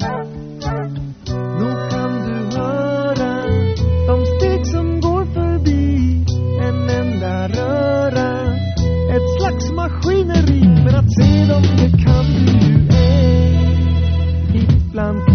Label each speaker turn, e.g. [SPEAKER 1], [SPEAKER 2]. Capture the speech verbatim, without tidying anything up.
[SPEAKER 1] Nog kan du höra de steg som går förbi, en enda röra, ett slags maskineri. Men att se dem, det kan du ju ej. Hit bland